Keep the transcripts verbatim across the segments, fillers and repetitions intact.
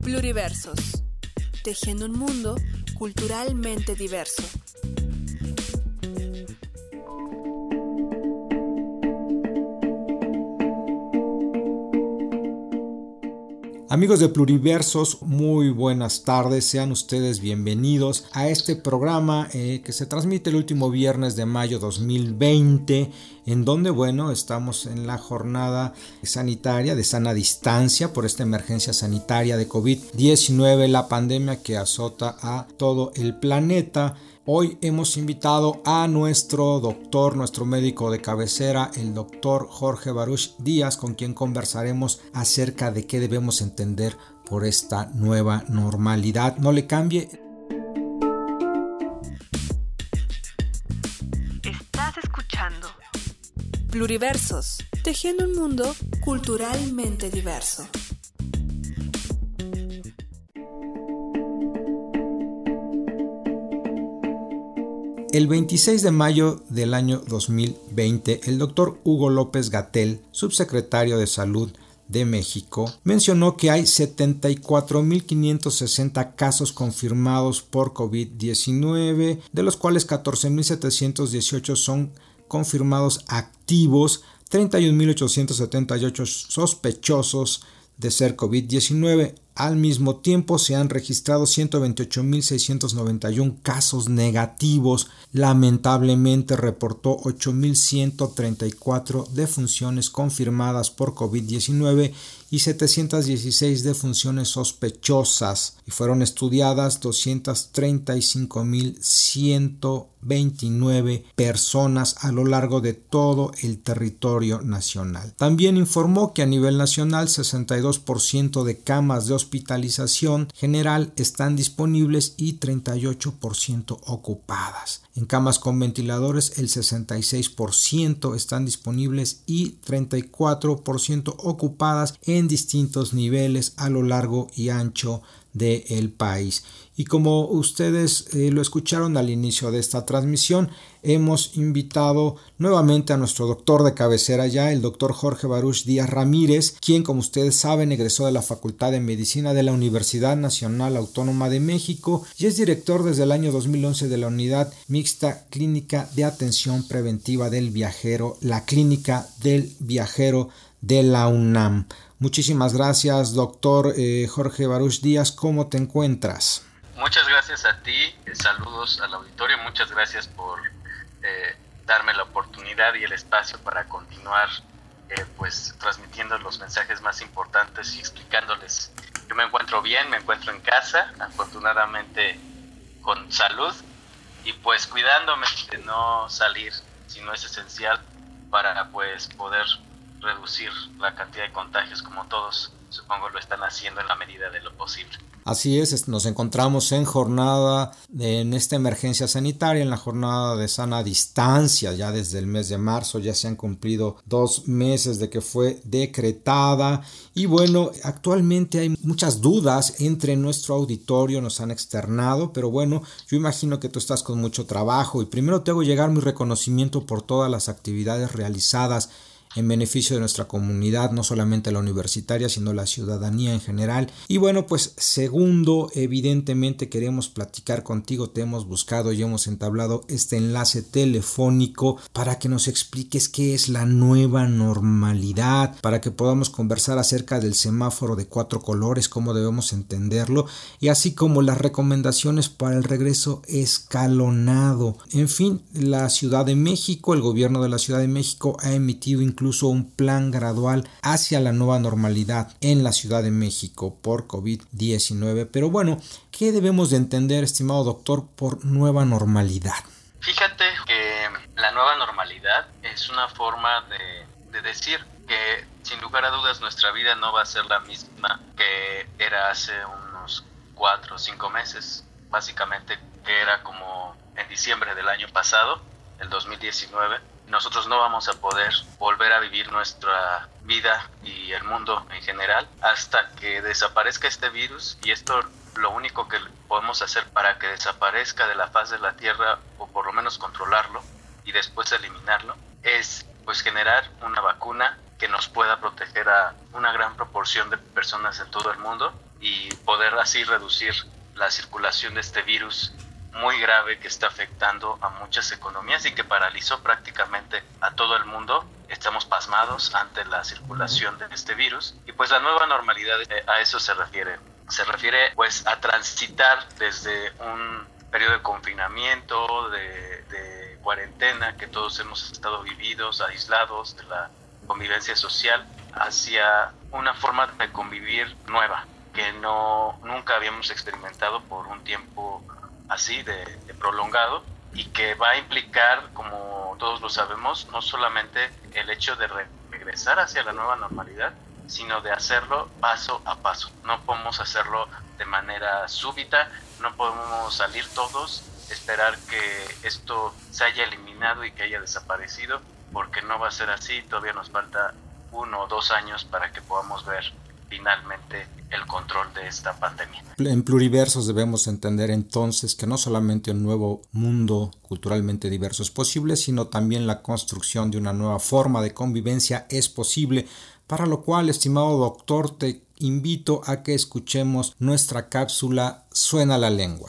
Pluriversos, tejiendo un mundo culturalmente diverso. Amigos de Pluriversos, muy buenas tardes, sean ustedes bienvenidos a este programa eh, que se transmite el último viernes de mayo dos mil veinte, en donde, bueno, estamos en la jornada sanitaria de sana distancia por esta emergencia sanitaria de covid diecinueve, la pandemia que azota a todo el planeta. Hoy hemos invitado a nuestro doctor, nuestro médico de cabecera, el doctor Jorge Baruch Díaz, con quien conversaremos acerca de qué debemos entender por esta nueva normalidad. No le cambie. Estás escuchando Pluriversos, tejiendo un mundo culturalmente diverso. El veintiséis de mayo del año dos mil veinte, el doctor Hugo López-Gatell, subsecretario de Salud de México, mencionó que hay setenta y cuatro mil quinientos sesenta casos confirmados por covid diecinueve, de los cuales catorce mil setecientos dieciocho son confirmados activos, treinta y un mil ochocientos setenta y ocho sospechosos de ser covid diecinueve. Al mismo tiempo se han registrado ciento veintiocho mil seiscientos noventa y uno casos negativos. Lamentablemente reportó ocho mil ciento treinta y cuatro defunciones confirmadas por covid diecinueve y setecientas dieciséis defunciones sospechosas, y fueron estudiadas doscientas treinta y cinco mil ciento veintinueve personas a lo largo de todo el territorio nacional. También informó que a nivel nacional sesenta y dos por ciento de camas de hospitalización general están disponibles y treinta y ocho por ciento ocupadas. En camas con ventiladores el sesenta y seis por ciento están disponibles y treinta y cuatro por ciento ocupadas en distintos niveles a lo largo y ancho del país. Y como ustedes eh, lo escucharon al inicio de esta transmisión, hemos invitado nuevamente a nuestro doctor de cabecera ya, el doctor Jorge Baruch Díaz Ramírez, quien, como ustedes saben, egresó de la Facultad de Medicina de la Universidad Nacional Autónoma de México y es director desde el año dos mil once de la Unidad Mixta Clínica de Atención Preventiva del Viajero, la Clínica del Viajero de la UNAM. Muchísimas gracias, doctor eh, Jorge Baruch Díaz. ¿Cómo te encuentras? Muchas gracias a ti, saludos al auditorio, muchas gracias por eh, darme la oportunidad y el espacio para continuar eh, pues transmitiendo los mensajes más importantes y explicándoles. Yo me encuentro bien, me encuentro en casa, afortunadamente con salud y pues cuidándome de no salir si no es esencial para pues poder reducir la cantidad de contagios como todos supongo lo están haciendo en la medida de lo posible. Así es, nos encontramos en jornada, de, en esta emergencia sanitaria, en la jornada de sana distancia, ya desde el mes de marzo, ya se han cumplido dos meses de que fue decretada y bueno, actualmente hay muchas dudas entre nuestro auditorio, nos han externado, pero bueno, yo imagino que tú estás con mucho trabajo y primero te hago llegar mi reconocimiento por todas las actividades realizadas en beneficio de nuestra comunidad, no solamente la universitaria, sino la ciudadanía en general. Y bueno, pues segundo, evidentemente queremos platicar contigo, te hemos buscado y hemos entablado este enlace telefónico para que nos expliques qué es la nueva normalidad, para que podamos conversar acerca del semáforo de cuatro colores, cómo debemos entenderlo, y así como las recomendaciones para el regreso escalonado. En fin, la Ciudad de México, el gobierno de la Ciudad de México ha emitido incluso incluso un plan gradual hacia la nueva normalidad en la Ciudad de México por covid diecinueve. Pero bueno, ¿qué debemos de entender, estimado doctor, por nueva normalidad? Fíjate que la nueva normalidad es una forma de, de decir que sin lugar a dudas nuestra vida no va a ser la misma que era hace unos cuatro o cinco meses, básicamente que era como en diciembre del año pasado, el dos mil diecinueve. Nosotros no vamos a poder volver a vivir nuestra vida y el mundo en general hasta que desaparezca este virus, y esto lo único que podemos hacer para que desaparezca de la faz de la Tierra, o por lo menos controlarlo y después eliminarlo, es pues generar una vacuna que nos pueda proteger a una gran proporción de personas en todo el mundo y poder así reducir la circulación de este virus muy grave que está afectando a muchas economías y que paralizó prácticamente a todo el mundo. Estamos pasmados ante la circulación de este virus y pues la nueva normalidad a eso se refiere. Se refiere pues a transitar desde un periodo de confinamiento, de, de cuarentena que todos hemos estado vividos, aislados de la convivencia social, hacia una forma de convivir nueva que no nunca habíamos experimentado por un tiempo así de, de prolongado, y que va a implicar, como todos lo sabemos, no solamente el hecho de re- regresar hacia la nueva normalidad, sino de hacerlo paso a paso. No podemos hacerlo de manera súbita, no podemos salir todos, esperar que esto se haya eliminado y que haya desaparecido, porque no va a ser así. Todavía nos falta uno o dos años para que podamos ver finalmente el control de esta pandemia. En Pluriversos debemos entender entonces que no solamente un nuevo mundo culturalmente diverso es posible, sino también la construcción de una nueva forma de convivencia es posible, para lo cual, estimado doctor, te invito a que escuchemos nuestra cápsula Suena la lengua.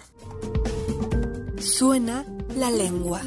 Suena la lengua.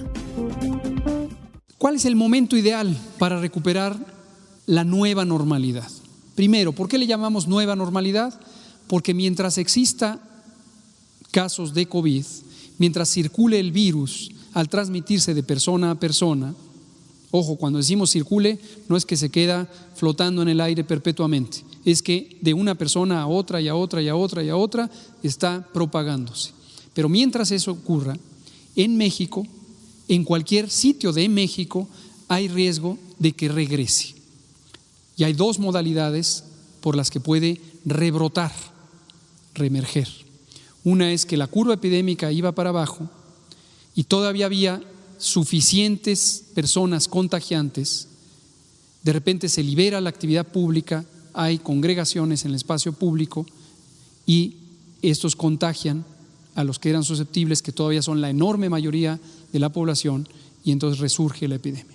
¿Cuál es el momento ideal para recuperar la nueva normalidad? Primero, ¿por qué le llamamos nueva normalidad? Porque mientras exista casos de COVID, mientras circule el virus al transmitirse de persona a persona, ojo, cuando decimos circule, no es que se queda flotando en el aire perpetuamente, es que de una persona a otra y a otra y a otra y a otra está propagándose. Pero mientras eso ocurra, en México, en cualquier sitio de México, hay riesgo de que regrese. Y hay dos modalidades por las que puede rebrotar, reemerger. Una es que la curva epidémica iba para abajo y todavía había suficientes personas contagiantes. De repente se libera la actividad pública, hay congregaciones en el espacio público y estos contagian a los que eran susceptibles, que todavía son la enorme mayoría de la población, y entonces resurge la epidemia.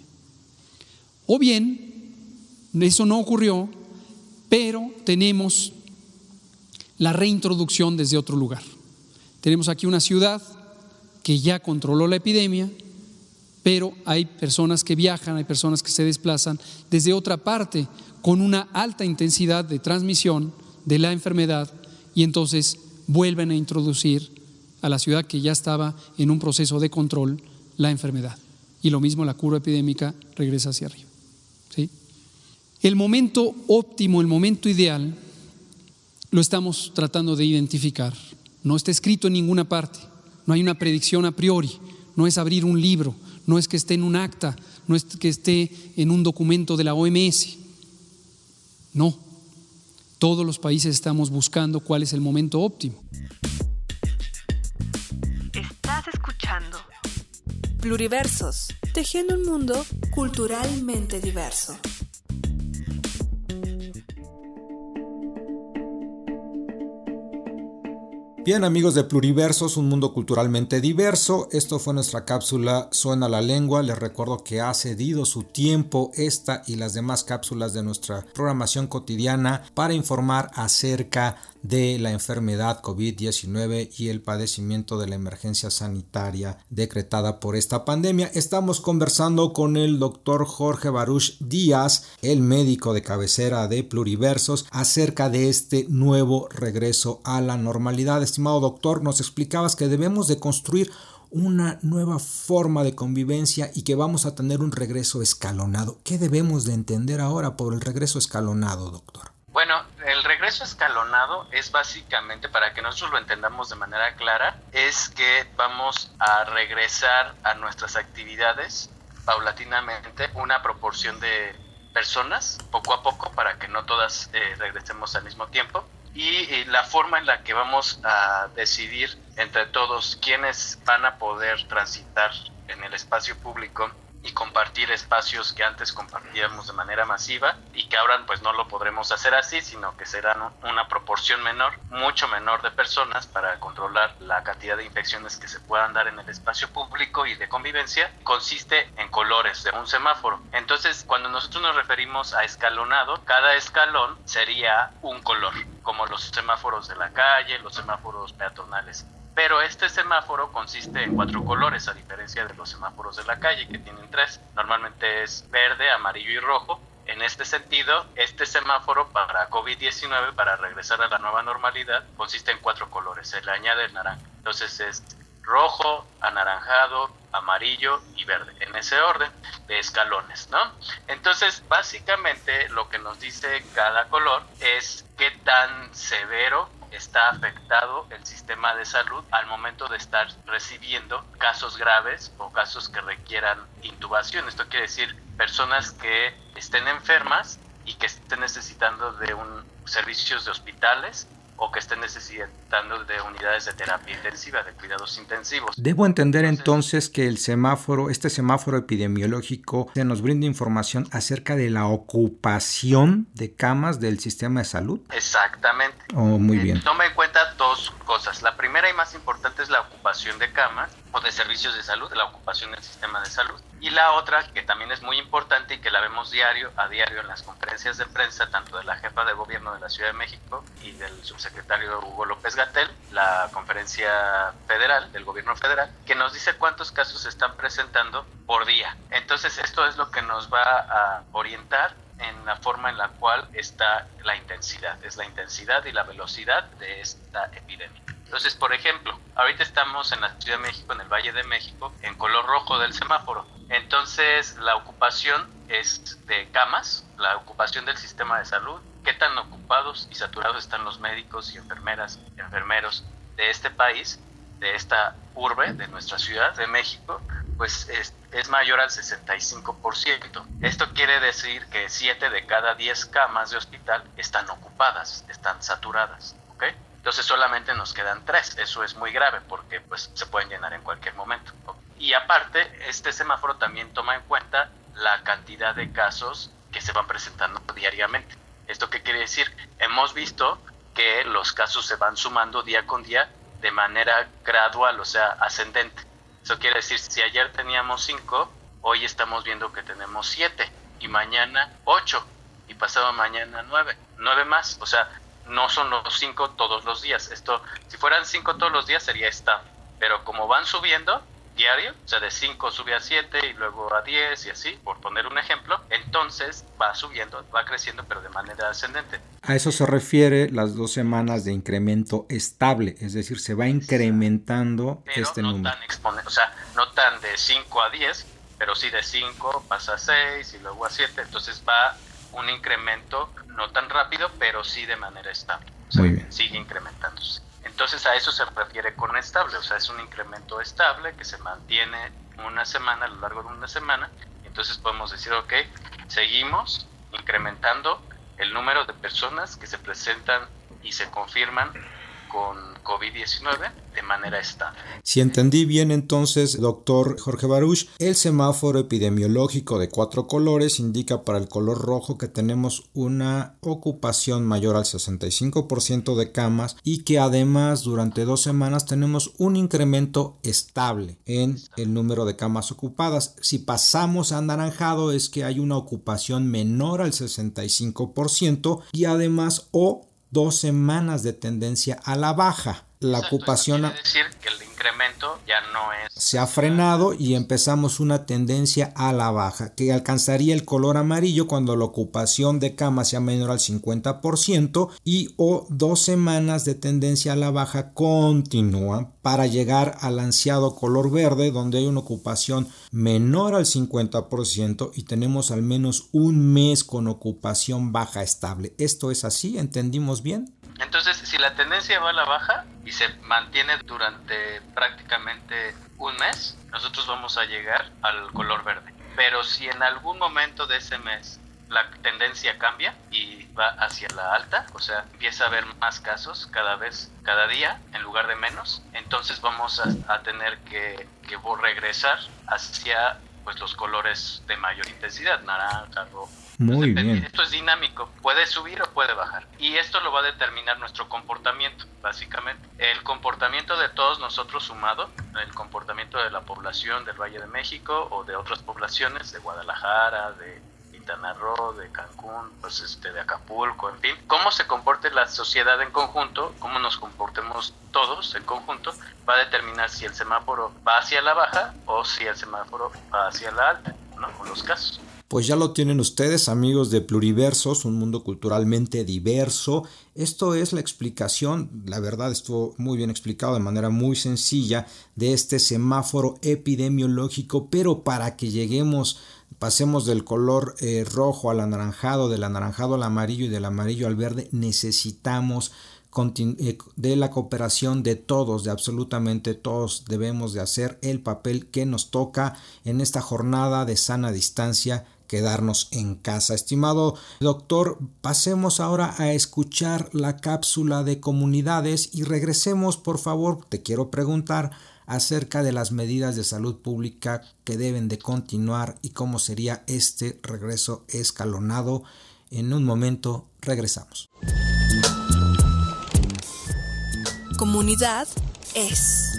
O bien, eso no ocurrió, pero tenemos la reintroducción desde otro lugar. Tenemos aquí una ciudad que ya controló la epidemia, pero hay personas que viajan, hay personas que se desplazan desde otra parte con una alta intensidad de transmisión de la enfermedad, y entonces vuelven a introducir a la ciudad que ya estaba en un proceso de control la enfermedad. Y lo mismo, la curva epidémica regresa hacia arriba. ¿Sí? El momento óptimo, el momento ideal, lo estamos tratando de identificar. No está escrito en ninguna parte, no hay una predicción a priori, no es abrir un libro, no es que esté en un acta, no es que esté en un documento de la O M S. No, todos los países estamos buscando cuál es el momento óptimo. Estás escuchando Pluriversos, tejiendo un mundo culturalmente diverso. Bien, amigos de Pluriversos, un mundo culturalmente diverso, esto fue nuestra cápsula Suena la lengua. Les recuerdo que ha cedido su tiempo esta y las demás cápsulas de nuestra programación cotidiana para informar acerca de la enfermedad COVID diecinueve y el padecimiento de la emergencia sanitaria decretada por esta pandemia. Estamos conversando con el doctor Jorge Baruch Díaz, el médico de cabecera de Pluriversos, acerca de este nuevo regreso a la normalidad. Estimado doctor, nos explicabas que debemos de construir una nueva forma de convivencia y que vamos a tener un regreso escalonado. ¿Qué debemos de entender ahora por el regreso escalonado, doctor? Bueno, el regreso escalonado es básicamente, para que nosotros lo entendamos de manera clara, es que vamos a regresar a nuestras actividades paulatinamente una proporción de personas, poco a poco, para que no todas eh, regresemos al mismo tiempo. Y eh, la forma en la que vamos a decidir entre todos quiénes van a poder transitar en el espacio público y compartir espacios que antes compartíamos de manera masiva y que ahora pues no lo podremos hacer así, sino que será una proporción menor, mucho menor de personas para controlar la cantidad de infecciones que se puedan dar en el espacio público y de convivencia, consiste en colores de un semáforo. Entonces, cuando nosotros nos referimos a escalonado, cada escalón sería un color. como los semáforos de la calle, los semáforos peatonales. Pero este semáforo consiste en cuatro colores, a diferencia de los semáforos de la calle, que tienen tres. Normalmente es verde, amarillo y rojo. En este sentido, este semáforo para COVID diecinueve, para regresar a la nueva normalidad, consiste en cuatro colores. Se le añade el naranja. Entonces es rojo, anaranjado, amarillo y verde, en ese orden de escalones, ¿no? Entonces, básicamente lo que nos dice cada color es qué tan severo está afectado el sistema de salud al momento de estar recibiendo casos graves o casos que requieran intubación. Esto quiere decir personas que estén enfermas y que estén necesitando de un servicios de hospitales o que estén necesitando de unidades de terapia intensiva, de cuidados intensivos. Debo entender entonces, entonces que el semáforo, este semáforo epidemiológico, se nos brinda información acerca de la ocupación de camas del sistema de salud. Exactamente. Oh, muy bien. Eh, toma en cuenta dos cosas. La primera y más importante es la ocupación de camas o de servicios de salud, la ocupación del sistema de salud. Y la otra, que también es muy importante y que la vemos diario a diario en las conferencias de prensa, tanto de la jefa de gobierno de la Ciudad de México y del subsecretario Hugo López-Gatell, la conferencia federal, del gobierno federal, que nos dice cuántos casos se están presentando por día. Entonces, esto es lo que nos va a orientar en la forma en la cual está la intensidad, es la intensidad y la velocidad de esta epidemia. Entonces, por ejemplo, ahorita estamos en la Ciudad de México, en el Valle de México, en color rojo del semáforo. Entonces, la ocupación es de camas, la ocupación del sistema de salud, qué tan ocupados y saturados están los médicos y enfermeras, enfermeros de este país, de esta urbe, de nuestra Ciudad de México, pues es, es mayor al sesenta y cinco por ciento. Esto quiere decir que siete de cada diez camas de hospital están ocupadas, están saturadas, ¿ok? Entonces solamente nos quedan tres. Eso es muy grave porque pues se pueden llenar en cualquier momento. Y aparte, este semáforo también toma en cuenta la cantidad de casos que se van presentando diariamente. ¿Esto qué quiere decir? Hemos visto que los casos se van sumando día con día de manera gradual, o sea, ascendente. Eso quiere decir, si ayer teníamos cinco, hoy estamos viendo que tenemos siete, y mañana ocho, y pasado mañana nueve, nueve más, o sea, no son los cinco todos los días. Esto, si fueran cinco todos los días sería estable, pero como van subiendo diario, o sea, de cinco sube a siete y luego a diez y así, por poner un ejemplo, entonces va subiendo, va creciendo, pero de manera ascendente. A eso se refiere las dos semanas de incremento estable, es decir, se va incrementando pero este no número. Tan exponen- o sea, no tan de cinco a diez, pero sí de cinco pasa a seis y luego a siete, entonces va un incremento no tan rápido, pero sí de manera estable. O sea, Muy bien. sigue incrementándose. Entonces a eso se refiere con estable, o sea, es un incremento estable que se mantiene una semana, a lo largo de una semana. Entonces podemos decir, ok, seguimos incrementando el número de personas que se presentan y se confirman con COVID diecinueve de manera estable. Si entendí bien entonces, doctor Jorge Baruch, el semáforo epidemiológico de cuatro colores indica para el color rojo que tenemos una ocupación mayor al sesenta y cinco por ciento de camas y que además durante dos semanas tenemos un incremento estable en el número de camas ocupadas. Si pasamos a anaranjado es que hay una ocupación menor al sesenta y cinco por ciento y además o dos semanas de tendencia a la baja. La Exacto, ocupación quiere decir que el incremento ya no es... se ha frenado y empezamos una tendencia a la baja, que alcanzaría el color amarillo cuando la ocupación de camas sea menor al cincuenta por ciento y o dos semanas de tendencia a la baja continúa para llegar al ansiado color verde, donde hay una ocupación menor al cincuenta por ciento y tenemos al menos un mes con ocupación baja estable. ¿Esto es así? ¿Entendimos bien? Entonces, si la tendencia va a la baja y se mantiene durante prácticamente un mes, nosotros vamos a llegar al color verde. Pero si en algún momento de ese mes la tendencia cambia y va hacia la alta, o sea, empieza a haber más casos cada vez, cada día, en lugar de menos, entonces vamos a, a tener que, que regresar hacia pues los colores de mayor intensidad, naranja, rojo. Muy Entonces, bien. esto es dinámico, puede subir o puede bajar. Y esto lo va a determinar nuestro comportamiento, básicamente. El comportamiento de todos nosotros sumado, el comportamiento de la población del Valle de México o de otras poblaciones, de Guadalajara, de Quintana Roo, de Cancún, pues este, de Acapulco, en fin. Cómo se comporte la sociedad en conjunto, cómo nos comportemos todos en conjunto, va a determinar si el semáforo va hacia la baja o si el semáforo va hacia la alta, ¿no? Con los casos. Pues ya lo tienen ustedes, amigos de Pluriversos, un mundo culturalmente diverso. Esto es la explicación, la verdad estuvo muy bien explicado de manera muy sencilla, de este semáforo epidemiológico, pero para que lleguemos, pasemos del color eh, rojo al anaranjado, del anaranjado al amarillo y del amarillo al verde, necesitamos de la cooperación de todos, de absolutamente todos. Debemos de hacer el papel que nos toca en esta jornada de sana distancia, quedarnos en casa. Estimado doctor, pasemos ahora a escuchar la cápsula de comunidades y regresemos, por favor. Te quiero preguntar acerca de las medidas de salud pública que deben de continuar y cómo sería este regreso escalonado. En un momento regresamos. Comunidad es.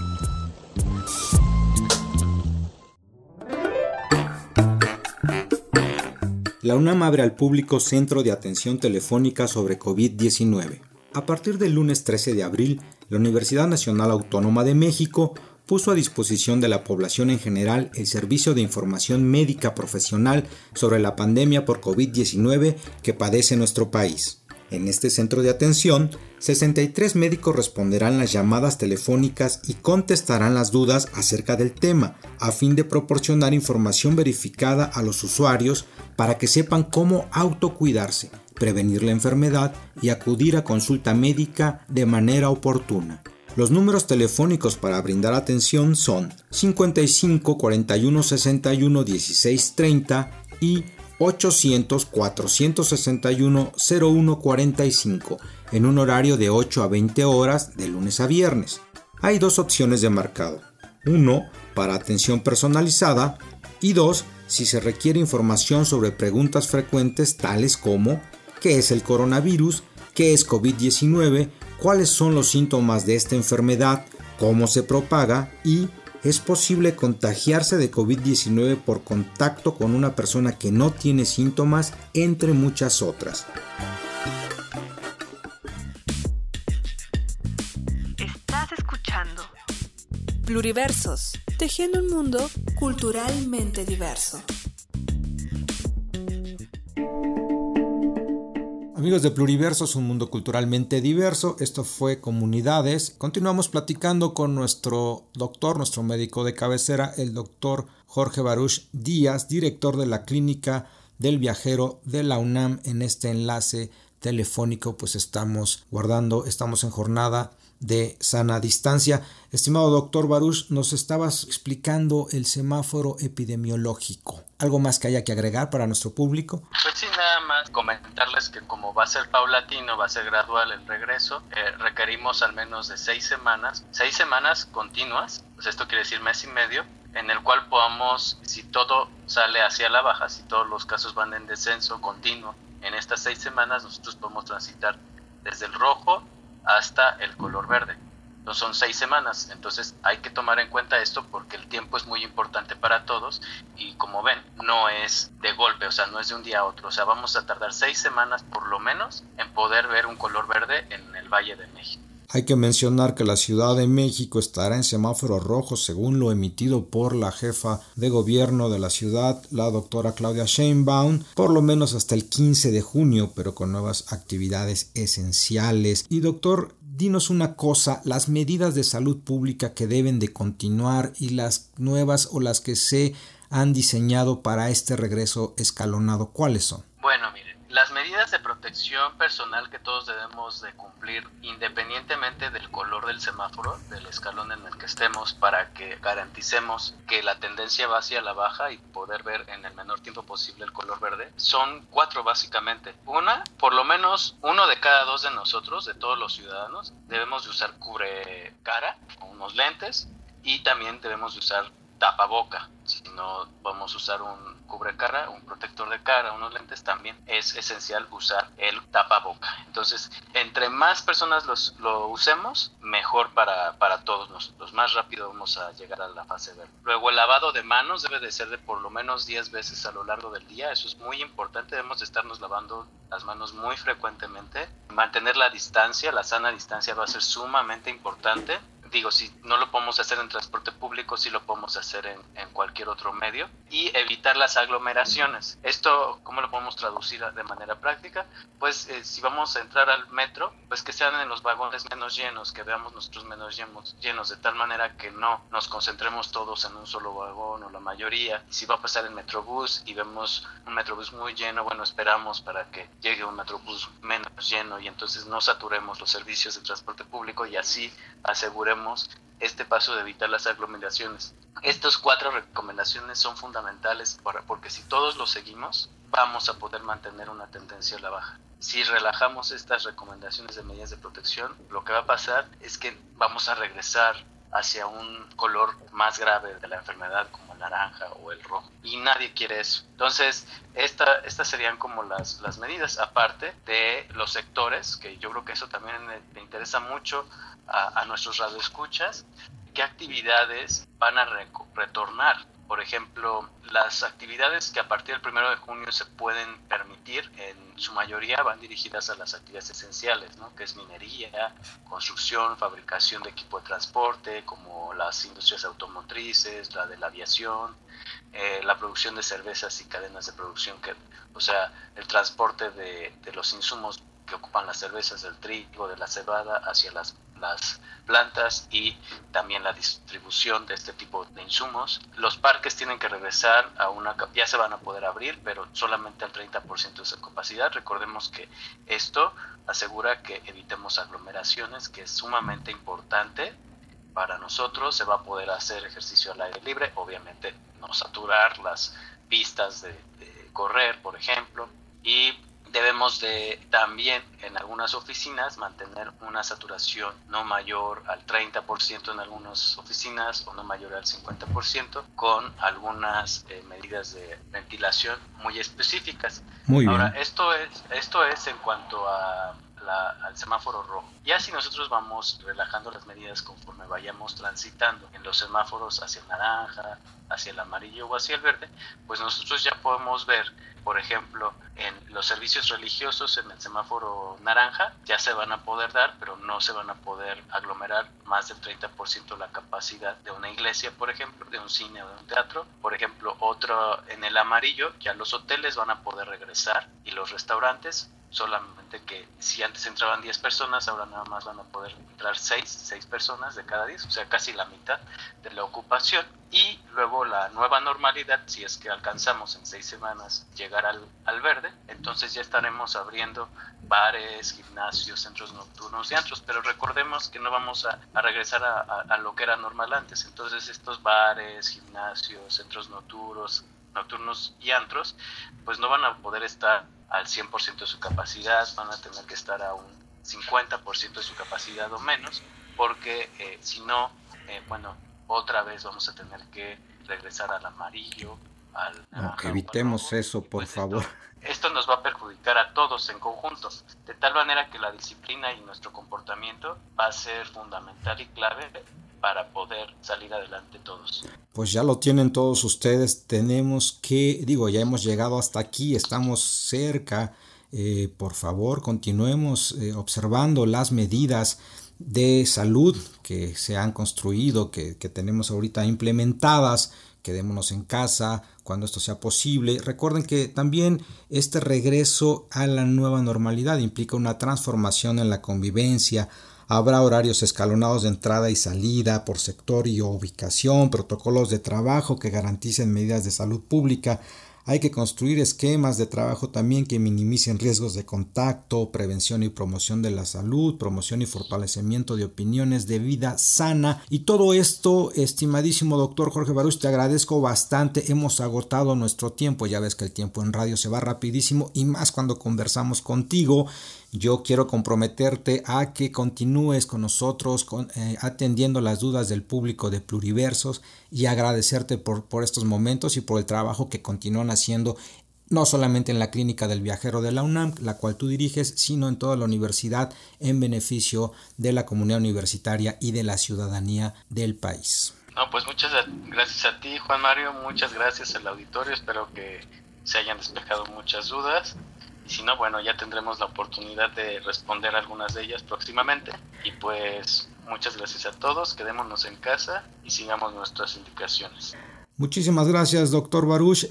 La UNAM abre al público Centro de Atención Telefónica sobre COVID diecinueve. A partir del lunes trece de abril, la Universidad Nacional Autónoma de México puso a disposición de la población en general el servicio de información médica profesional sobre la pandemia por COVID diecinueve que padece nuestro país. En este centro de atención, sesenta y tres médicos responderán las llamadas telefónicas y contestarán las dudas acerca del tema, a fin de proporcionar información verificada a los usuarios para que sepan cómo autocuidarse, prevenir la enfermedad y acudir a consulta médica de manera oportuna. Los números telefónicos para brindar atención son cincuenta y cinco, cuarenta y uno, sesenta y uno, dieciséis, treinta y ochocientos, cuatrocientos sesenta y uno, cero uno cuarenta y cinco en un horario de ocho a veinte horas de lunes a viernes. Hay dos opciones de marcado. Uno, para atención personalizada y dos, si se requiere información sobre preguntas frecuentes tales como ¿qué es el coronavirus? ¿Qué es COVID diecinueve? ¿Cuáles son los síntomas de esta enfermedad? ¿Cómo se propaga? Y ¿es posible contagiarse de COVID diecinueve por contacto con una persona que no tiene síntomas, entre muchas otras? Estás escuchando Pluriversos, tejiendo un mundo culturalmente diverso. Amigos de Pluriversos, un mundo culturalmente diverso, esto fue Comunidades. Continuamos platicando con nuestro doctor, nuestro médico de cabecera, el doctor Jorge Baruch Díaz, director de la Clínica del Viajero de la UNAM. En este enlace telefónico, pues estamos guardando, estamos en jornada de sana distancia. Estimado doctor Baruch, nos estabas explicando el semáforo epidemiológico. ¿Algo más que haya que agregar para nuestro público? Pues sí, nada más comentarles que como va a ser paulatino, va a ser gradual el regreso, eh, requerimos al menos de seis semanas, seis semanas continuas, pues esto quiere decir mes y medio, en el cual podamos, si todo sale hacia la baja, si todos los casos van en descenso continuo, en estas seis semanas nosotros podemos transitar desde el rojo hasta el color verde. Entonces son seis semanas, entonces hay que tomar en cuenta esto porque el tiempo es muy importante para todos y como ven, no es de golpe, o sea, no es de un día a otro, o sea, vamos a tardar seis semanas por lo menos en poder ver un color verde en el Valle de México. Hay que mencionar que la Ciudad de México estará en semáforo rojo según lo emitido por la jefa de gobierno de la ciudad, la doctora Claudia Sheinbaum, por lo menos hasta el quince de junio, pero con nuevas actividades esenciales. Y doctor, dinos una cosa, las medidas de salud pública que deben de continuar y las nuevas o las que se han diseñado para este regreso escalonado, ¿cuáles son? Bueno, miren, las medidas de protección personal que todos debemos de cumplir independientemente del color del semáforo, del escalón en el que estemos, para que garanticemos que la tendencia va hacia la baja y poder ver en el menor tiempo posible el color verde, son cuatro básicamente. Una, por lo menos uno de cada dos de nosotros, de todos los ciudadanos, debemos de usar cubre cara, unos lentes, y también debemos de usar tapaboca. Si no vamos a usar un cubrecara, un protector de cara, unos lentes, también es esencial usar el tapaboca. Entonces, entre más personas los, lo usemos, mejor para, para todos nosotros. Más rápido vamos a llegar a la fase verde. Luego, el lavado de manos debe de ser de por lo menos diez veces a lo largo del día. Eso es muy importante. Debemos de estarnos lavando las manos muy frecuentemente. Mantener la distancia, la sana distancia va a ser sumamente importante. Digo, si no lo podemos hacer en transporte público, sí lo podemos hacer en, en cualquier otro medio. Y evitar las aglomeraciones. Esto, ¿cómo lo podemos traducir de manera práctica? Pues eh, si vamos a entrar al metro, pues que sean en los vagones menos llenos, que veamos nosotros menos llenos, llenos de tal manera que no nos concentremos todos en un solo vagón o la mayoría. Si va a pasar el metrobús y vemos un metrobús muy lleno, bueno, esperamos para que llegue un metrobús menos lleno y entonces no saturemos los servicios de transporte público y así aseguremos este paso de evitar las aglomeraciones. Estas cuatro recomendaciones son fundamentales para, porque si todos los seguimos, vamos a poder mantener una tendencia a la baja. Si relajamos estas recomendaciones de medidas de protección, lo que va a pasar es que vamos a regresar hacia un color más grave de la enfermedad como el naranja o el rojo y nadie quiere eso. Entonces esta, estas serían como las, las medidas, aparte de los sectores, que yo creo que eso también le, le interesa mucho a, a nuestros radioescuchas, qué actividades van a re- retornar. Por ejemplo, las actividades que a partir del primero de junio se pueden permitir, en su mayoría van dirigidas a las actividades esenciales, ¿no? Que es minería, construcción, fabricación de equipo de transporte, como las industrias automotrices, la de la aviación, eh, la producción de cervezas y cadenas de producción, que, o sea, el transporte de, de los insumos que ocupan las cervezas, del trigo, de la cebada, hacia las, las plantas y también la distribución de este tipo de insumos. Los parques tienen que regresar a una, ya se van a poder abrir, pero solamente al treinta por ciento de su capacidad. Recordemos que esto asegura que evitemos aglomeraciones, que es sumamente importante para nosotros. Se va a poder hacer ejercicio al aire libre, obviamente no saturar las pistas de, de correr, por ejemplo, y debemos de también en algunas oficinas mantener una saturación no mayor al treinta por ciento en algunas oficinas o no mayor al cincuenta por ciento, con algunas eh, medidas de ventilación muy específicas. Muy bien. Ahora, esto es, esto es en cuanto a la, al semáforo rojo. Ya si nosotros vamos relajando las medidas conforme vayamos transitando en los semáforos hacia el naranja, hacia el amarillo o hacia el verde, pues nosotros ya podemos ver, por ejemplo, en los servicios religiosos en el semáforo naranja ya se van a poder dar, pero no se van a poder aglomerar más del treinta por ciento la capacidad de una iglesia, por ejemplo, de un cine o de un teatro. Por ejemplo, otro en el amarillo, ya los hoteles van a poder regresar y los restaurantes, solamente que si antes entraban diez personas, ahora nada más van a poder entrar seis personas de cada diez, o sea, casi la mitad de la ocupación. Y luego la nueva normalidad, si es que alcanzamos en seis semanas llegar al, al verde, entonces ya estaremos abriendo bares, gimnasios, centros nocturnos y antros, pero recordemos que no vamos a, a regresar a, a, a lo que era normal antes. Entonces estos bares, gimnasios, centros nocturnos, nocturnos y antros, pues no van a poder estar al cien por ciento de su capacidad, van a tener que estar a un cincuenta por ciento de su capacidad o menos, porque eh, si no, eh, bueno, otra vez vamos a tener que regresar al amarillo, al no, evitemos al eso, por pues favor. Esto, esto nos va a perjudicar a todos en conjunto, de tal manera que la disciplina y nuestro comportamiento va a ser fundamental y clave para poder salir adelante todos. Pues ya lo tienen todos ustedes, tenemos que, digo, ya hemos llegado hasta aquí, estamos cerca, eh, por favor continuemos eh, observando las medidas de salud que se han construido, que, que tenemos ahorita implementadas. Quedémonos en casa cuando esto sea posible. Recuerden que también este regreso a la nueva normalidad implica una transformación en la convivencia. Habrá horarios escalonados de entrada y salida por sector y ubicación, protocolos de trabajo que garanticen medidas de salud pública. Hay que construir esquemas de trabajo también que minimicen riesgos de contacto, prevención y promoción de la salud, promoción y fortalecimiento de opiniones de vida sana. Y todo esto, estimadísimo doctor Jorge Baruch, te agradezco bastante. Hemos agotado nuestro tiempo. Ya ves que el tiempo en radio se va rapidísimo y más cuando conversamos contigo. Yo quiero comprometerte a que continúes con nosotros con, eh, atendiendo las dudas del público de Pluriversos y agradecerte por, por estos momentos y por el trabajo que continúan haciendo no solamente en la Clínica del Viajero de la UNAM, la cual tú diriges, sino en toda la universidad en beneficio de la comunidad universitaria y de la ciudadanía del país. No, pues muchas gracias a ti, Juan Mario, muchas gracias al auditorio, espero que se hayan despejado muchas dudas. Y si no, bueno, ya tendremos la oportunidad de responder algunas de ellas próximamente. Y pues muchas gracias a todos, quedémonos en casa y sigamos nuestras indicaciones. Muchísimas gracias, doctor Baruch.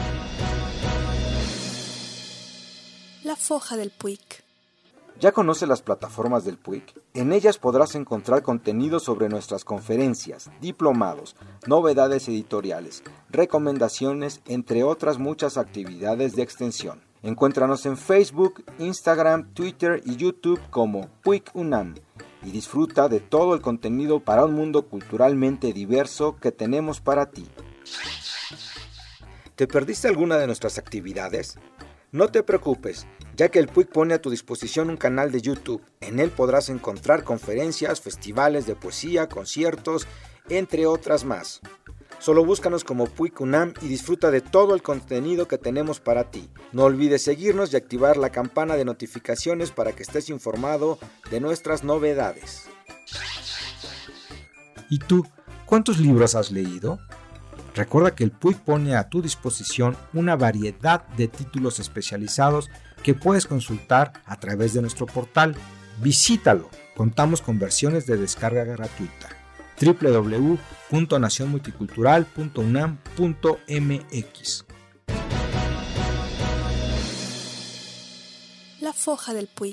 La foja del Puig. ¿Ya conoce las plataformas del Puig? En ellas podrás encontrar contenido sobre nuestras conferencias, diplomados, novedades editoriales, recomendaciones, entre otras muchas actividades de extensión. Encuéntranos en Facebook, Instagram, Twitter y YouTube como Puig UNAM y disfruta de todo el contenido para un mundo culturalmente diverso que tenemos para ti. ¿Te perdiste alguna de nuestras actividades? No te preocupes, ya que el Puig pone a tu disposición un canal de YouTube. En él podrás encontrar conferencias, festivales de poesía, conciertos, entre otras más. Solo búscanos como Puig UNAM y disfruta de todo el contenido que tenemos para ti. No olvides seguirnos y activar la campana de notificaciones para que estés informado de nuestras novedades. ¿Y tú, cuántos libros has leído? Recuerda que el Puig pone a tu disposición una variedad de títulos especializados que puedes consultar a través de nuestro portal. Visítalo. Contamos con versiones de descarga gratuita. doble u doble u doble u punto nación multicultural punto unam punto m x. La foja del Puig.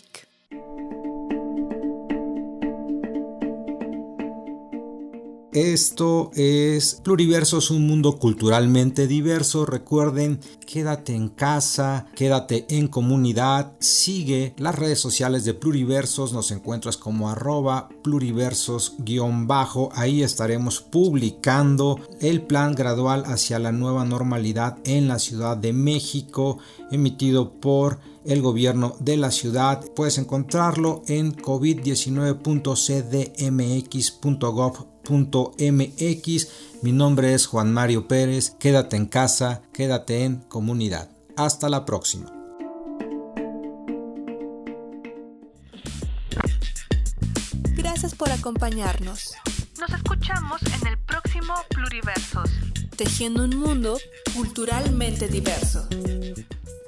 Esto es Pluriversos, un mundo culturalmente diverso. Recuerden, quédate en casa, quédate en comunidad, sigue las redes sociales de Pluriversos, nos encuentras como arroba pluriversos guión bajo, ahí estaremos publicando el plan gradual hacia la nueva normalidad en la Ciudad de México, emitido por el gobierno de la ciudad. Puedes encontrarlo en covid diecinueve punto c d m x punto gov punto m x. Mi nombre es Juan Mario Pérez. Quédate en casa, quédate en comunidad. Hasta la próxima. Gracias por acompañarnos. Nos escuchamos en el próximo Pluriversos, tejiendo un mundo culturalmente diverso.